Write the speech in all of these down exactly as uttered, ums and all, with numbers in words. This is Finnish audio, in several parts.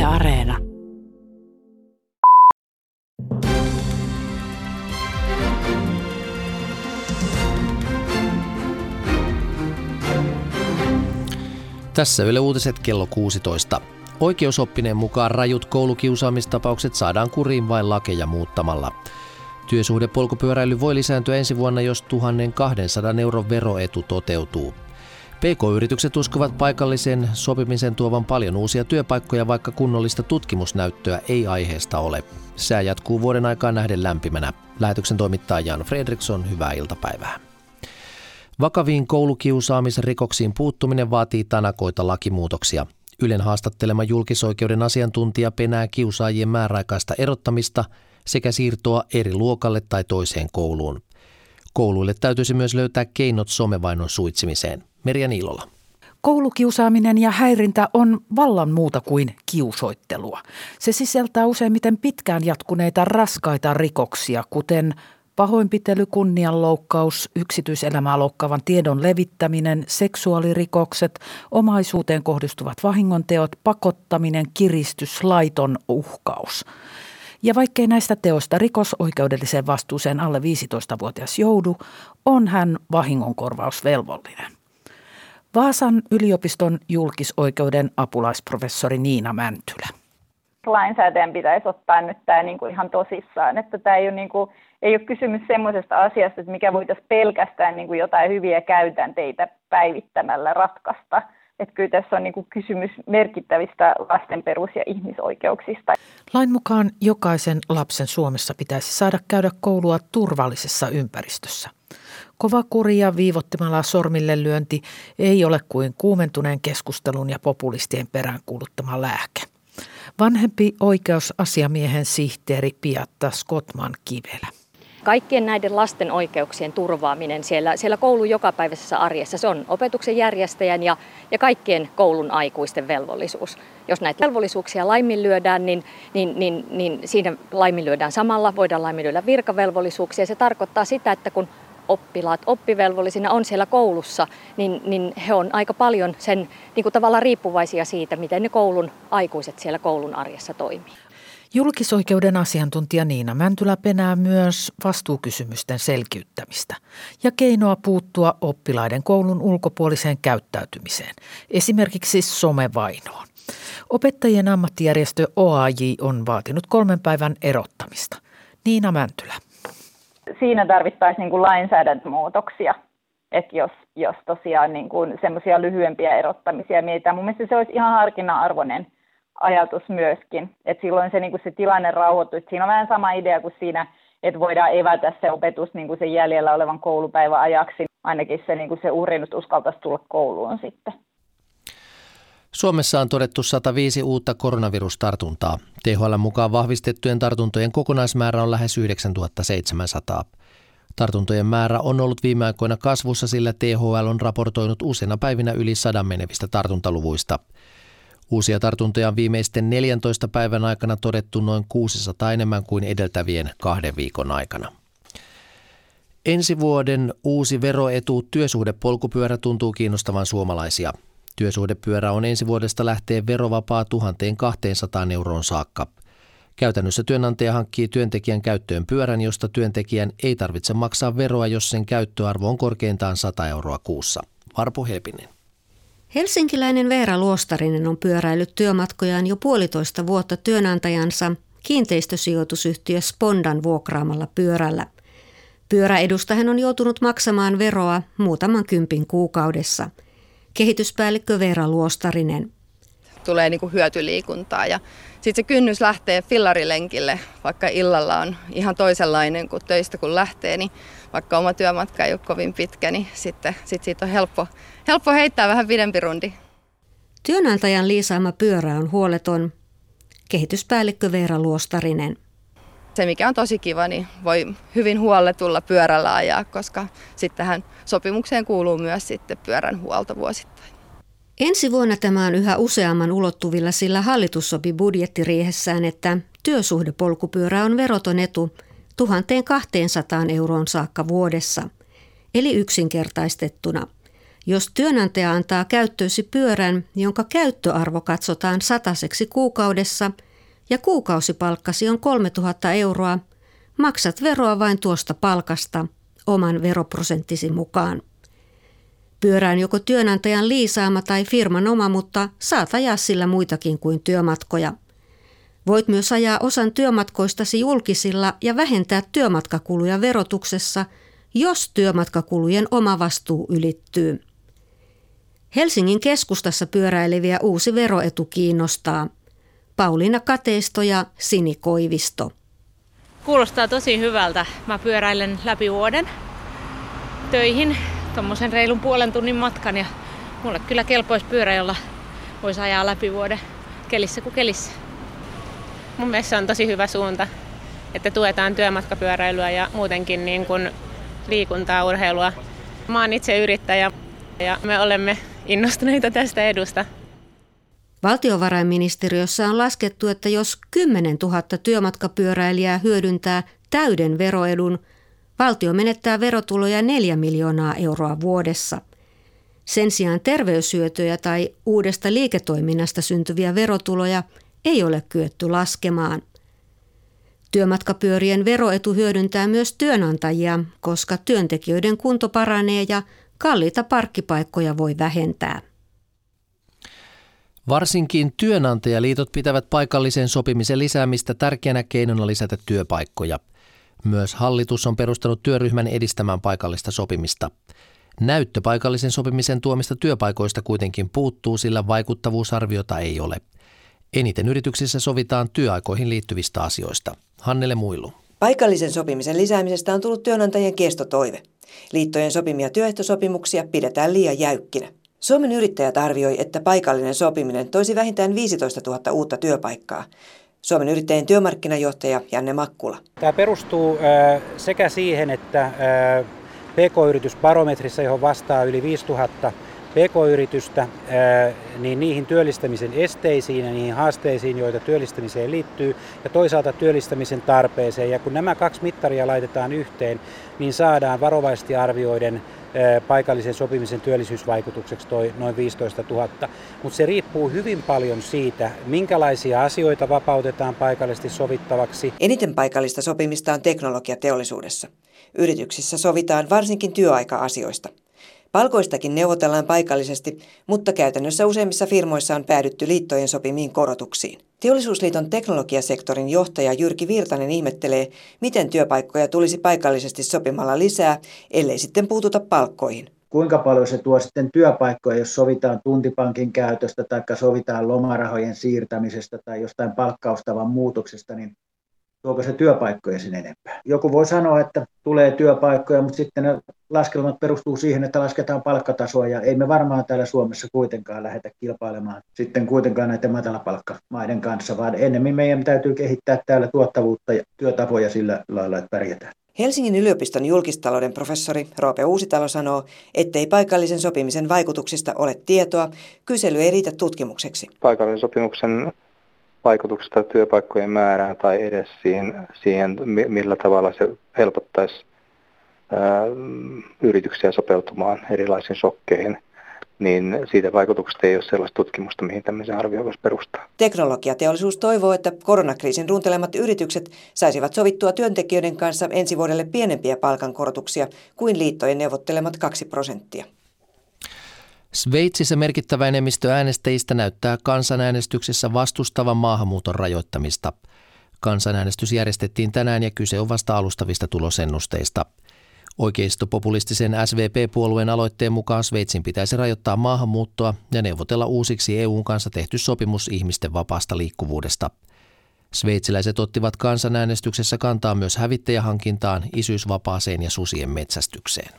Areena. Tässä Yle Uutiset kello kuusitoista. Oikeusoppineen mukaan rajut koulukiusaamistapaukset saadaan kuriin vain lakeja muuttamalla. Työsuhdepolkupyöräily voi lisääntyä ensi vuonna, jos tuhatkaksisataa euron veroetu toteutuu. P K-yritykset uskovat paikallisen sopimisen tuovan paljon uusia työpaikkoja, vaikka kunnollista tutkimusnäyttöä ei aiheesta ole. Sää jatkuu vuoden aikaa nähden lämpimänä. Lähetyksen toimittaja Jan Fredriksson, hyvää iltapäivää. Vakaviin koulukiusaamisrikoksiin puuttuminen vaatii tanakoita lakimuutoksia. Ylen haastattelema julkisoikeuden asiantuntija penää kiusaajien määräaikaista erottamista sekä siirtoa eri luokalle tai toiseen kouluun. Kouluille täytyisi myös löytää keinot somevainon suitsimiseen. Merja Niilola. Koulukiusaaminen ja häirintä on vallan muuta kuin kiusoittelua. Se sisältää useimmiten pitkään jatkuneita raskaita rikoksia, kuten pahoinpitely, kunnianloukkaus, yksityiselämää loukkaavan tiedon levittäminen, seksuaalirikokset, omaisuuteen kohdistuvat vahingonteot, pakottaminen, kiristys, laiton uhkaus. Ja vaikkei näistä teoista rikosoikeudelliseen vastuuseen alle viisitoistavuotias joudu, on hän vahingonkorvausvelvollinen. Vaasan yliopiston julkisoikeuden apulaisprofessori Niina Mäntylä. Lainsäätäjän pitäisi ottaa nyt tämä niin kuin ihan tosissaan, että tämä ei ole, niin kuin, ei ole kysymys semmoisesta asiasta, että mikä voitaisiin pelkästään niin kuin jotain hyviä käytänteitä päivittämällä ratkaista. Että kyllä tässä on niin kuin kysymys merkittävistä lasten perus- ja ihmisoikeuksista. Lain mukaan jokaisen lapsen Suomessa pitäisi saada käydä koulua turvallisessa ympäristössä. Kova kuri ja viivottimalla sormille lyönti ei ole kuin kuumentuneen keskustelun ja populistien peräänkuuluttama lääke. Vanhempi oikeusasiamiehen sihteeri Piatta Skotman-Kivelä. Kaikkien näiden lasten oikeuksien turvaaminen siellä, siellä koulun jokapäiväisessä arjessa, se on opetuksen järjestäjän ja, ja kaikkien koulun aikuisten velvollisuus. Jos näitä velvollisuuksia laiminlyödään, niin, niin, niin, niin siinä laiminlyödään samalla, voidaan laiminlyödä virkavelvollisuuksia. Se tarkoittaa sitä, että kun oppilaat oppivelvollisina on siellä koulussa, niin, niin he on aika paljon sen niin kuin tavallaan riippuvaisia siitä, miten ne koulun aikuiset siellä koulun arjessa toimii. Julkisoikeuden asiantuntija Niina Mäntylä penää myös vastuukysymysten selkiyttämistä ja keinoa puuttua oppilaiden koulun ulkopuoliseen käyttäytymiseen, esimerkiksi somevainoon. Opettajien ammattijärjestö O A J on vaatinut kolmen päivän erottamista. Niina Mäntylä. Siinä tarvittaisiin niin kuin lainsäädäntömuutoksia, että jos, jos tosiaan niin kuin semmoisia lyhyempiä erottamisia mietitään. Mun mielestä se olisi ihan harkinnan-arvoinen ajatus myöskin, että silloin se, niin kuin se tilanne rauhoittuu. Siinä on vähän sama idea kuin siinä, että voidaan evätä se opetus niin kuin sen jäljellä olevan koulupäivän ajaksi. Ainakin se, niin kuin se uhri nyt uskaltaisi tulla kouluun sitten. Suomessa on todettu sata viisi uutta koronavirustartuntaa. T H L mukaan vahvistettujen tartuntojen kokonaismäärä on lähes yhdeksäntuhatta seitsemänsataa. Tartuntojen määrä on ollut viime aikoina kasvussa, sillä T H L on raportoinut useina päivinä yli sadan menevistä tartuntaluvuista. Uusia tartuntoja on viimeisten neljäntoista päivän aikana todettu noin kuusisataa enemmän kuin edeltävien kahden viikon aikana. Ensi vuoden uusi veroetu työsuhdepolkupyörä tuntuu kiinnostavan suomalaisia. Työsuhdepyörä on ensi vuodesta lähtien verovapaa tuhatkaksisataa euroon saakka. Käytännössä työnantaja hankkii työntekijän käyttöön pyörän, josta työntekijän ei tarvitse maksaa veroa, jos sen käyttöarvo on korkeintaan sata euroa kuussa. Varpo Helpinen. Helsinkiläinen Veera Luostarinen on pyöräillyt työmatkojaan jo puolitoista vuotta työnantajansa kiinteistösijoitusyhtiö Spondan vuokraamalla pyörällä. Pyöräedusta hän on joutunut maksamaan veroa muutaman kympin kuukaudessa. Kehityspäällikkö Veera Luostarinen. Tulee niin kuin hyötyliikuntaa ja sitten se kynnys lähtee fillarilenkille, vaikka illalla on ihan toisenlainen kuin töistä kun lähtee, niin vaikka oma työmatka ei ole kovin pitkä, niin sitten sit siitä on helppo, helppo heittää vähän pidempi rundi. Työnantajan liisaama pyörä on huoleton. Kehityspäällikkö Veera Luostarinen. Se mikä on tosi kiva, niin voi hyvin huolletulla pyörällä ajaa, koska sittenhän sopimukseen kuuluu myös sitten pyörän huolto vuosittain. Ensi vuonna tämä on yhä useamman ulottuvilla, sillä hallitus sopi budjettiriihessään, että työsuhdepolkupyörä on veroton etu tuhatkaksisataa euroon saakka vuodessa, eli yksinkertaistettuna. Jos työnantaja antaa käyttöösi pyörän, jonka käyttöarvo katsotaan sataseksi kuukaudessa ja kuukausipalkkasi on kolmetuhatta euroa, maksat veroa vain tuosta palkasta oman veroprosenttisi mukaan. Pyörä on joko työnantajan liisaama tai firman oma, mutta saat ajaa sillä muitakin kuin työmatkoja. Voit myös ajaa osan työmatkoistasi julkisilla ja vähentää työmatkakuluja verotuksessa, jos työmatkakulujen oma vastuu ylittyy. Helsingin keskustassa pyöräileviä uusi veroetu kiinnostaa. Pauliina Kateisto ja Sini Koivisto. Kuulostaa tosi hyvältä. Mä pyöräilen läpi vuoden töihin, tommosen reilun puolen tunnin matkan ja mulle kyllä kelpoisi pyörä, jolla voisi ajaa läpi vuoden kelissä kuin kelissä. Mun mielestä se on tosi hyvä suunta, että tuetaan työmatkapyöräilyä ja muutenkin niin kuin liikuntaa, urheilua. Mä oon itse yrittäjä ja me olemme innostuneita tästä edusta. Valtiovarainministeriössä on laskettu, että jos kymmenen tuhatta työmatkapyöräilijää hyödyntää täyden veroedun, valtio menettää verotuloja neljä miljoonaa euroa vuodessa. Sen sijaan terveyshyötyjä tai uudesta liiketoiminnasta syntyviä verotuloja ei ole kyetty laskemaan. Työmatkapyörien veroetu hyödyntää myös työnantajia, koska työntekijöiden kunto paranee ja kalliita parkkipaikkoja voi vähentää. Varsinkin työnantajaliitot pitävät paikallisen sopimisen lisäämistä tärkeänä keinona lisätä työpaikkoja. Myös hallitus on perustanut työryhmän edistämään paikallista sopimista. Näyttö paikallisen sopimisen tuomista työpaikoista kuitenkin puuttuu, sillä vaikuttavuusarviota ei ole. Eniten yrityksissä sovitaan työaikoihin liittyvistä asioista. Hannele Muilu. Paikallisen sopimisen lisäämisestä on tullut työnantajien kestotoive. Liittojen sopimia työehtosopimuksia pidetään liian jäykkinä. Suomen Yrittäjät arvioi, että paikallinen sopiminen toisi vähintään viisitoistatuhatta uutta työpaikkaa. Suomen Yrittäjien työmarkkinajohtaja Janne Makkula. Tämä perustuu äh, sekä siihen, että äh, P K-yritysbarometrissa, johon vastaa yli viisituhatta P K-yritystä, äh, niin niihin työllistämisen esteisiin ja niihin haasteisiin, joita työllistämiseen liittyy, ja toisaalta työllistämisen tarpeeseen. Ja kun nämä kaksi mittaria laitetaan yhteen, niin saadaan varovaisesti arvioiden paikallisen sopimisen työllisyysvaikutukseksi toi noin viisitoistatuhatta. Mutta se riippuu hyvin paljon siitä, minkälaisia asioita vapautetaan paikallisesti sovittavaksi. Eniten paikallista sopimista on teknologiateollisuudessa. Yrityksissä sovitaan varsinkin työaika-asioista. Palkoistakin neuvotellaan paikallisesti, mutta käytännössä useimmissa firmoissa on päädytty liittojen sopimiin korotuksiin. Teollisuusliiton teknologiasektorin johtaja Jyrki Virtanen ihmettelee, miten työpaikkoja tulisi paikallisesti sopimalla lisää, ellei sitten puututa palkkoihin. Kuinka paljon se tuo sitten työpaikkoja, jos sovitaan tuntipankin käytöstä tai sovitaan lomarahojen siirtämisestä tai jostain palkkaustavan muutoksesta, niin tuoko se työpaikkoja sen enempää? Joku voi sanoa, että tulee työpaikkoja, mutta sitten ne laskelmat perustuu siihen, että lasketaan palkkatasoa ja ei me varmaan täällä Suomessa kuitenkaan lähdetä kilpailemaan sitten kuitenkaan näiden matalapalkkamaiden kanssa, vaan ennemmin meidän täytyy kehittää täällä tuottavuutta ja työtapoja sillä lailla, että pärjätään. Helsingin yliopiston julkistalouden professori Roope Uusitalo sanoo, ettei paikallisen sopimisen vaikutuksista ole tietoa, kysely ei riitä tutkimukseksi. Paikallisen sopimuksen vaikutuksesta työpaikkojen määrään tai edes siihen, siihen millä tavalla se helpottaisi ää, yrityksiä sopeutumaan erilaisiin shokkeihin, niin siitä vaikutuksesta ei ole sellaista tutkimusta, mihin tämmöisen arvioon voisi perustaa. Teknologiateollisuus toivoo, että koronakriisin runtelemat yritykset saisivat sovittua työntekijöiden kanssa ensi vuodelle pienempiä palkankorotuksia kuin liittojen neuvottelemat kaksi prosenttia. Sveitsissä merkittävä enemmistö äänestäjistä näyttää kansanäänestyksessä vastustavan maahanmuuton rajoittamista. Kansanäänestys järjestettiin tänään ja kyse on vasta alustavista tulosennusteista. Oikeistopopulistisen S V P-puolueen aloitteen mukaan Sveitsin pitäisi rajoittaa maahanmuuttoa ja neuvotella uusiksi E U:n kanssa tehty sopimus ihmisten vapaasta liikkuvuudesta. Sveitsiläiset ottivat kansanäänestyksessä kantaa myös hävittäjähankintaan, isyysvapaaseen ja susien metsästykseen.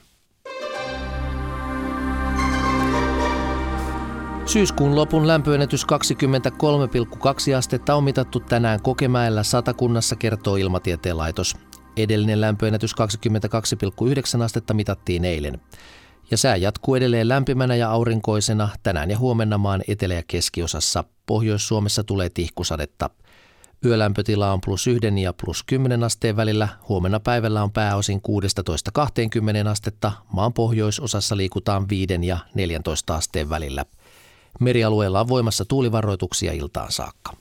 Syyskuun lopun lämpöennätys kaksikymmentäkolme pilkku kaksi astetta on mitattu tänään Kokemäellä Satakunnassa, kertoo Ilmatieteen laitos. Edellinen lämpöennätys kaksikymmentäkaksi pilkku yhdeksän astetta mitattiin eilen. Ja sää jatkuu edelleen lämpimänä ja aurinkoisena tänään ja huomenna maan etelä- ja keskiosassa. Pohjois-Suomessa tulee tihkusadetta. Yölämpötila on plus yhden ja plus kymmenen asteen välillä. Huomenna päivällä on pääosin kuusitoista kaksikymmentä astetta. Maan pohjoisosassa liikutaan viiden ja neljäntoista asteen välillä. Merialueella on voimassa tuulivaroituksia iltaan saakka.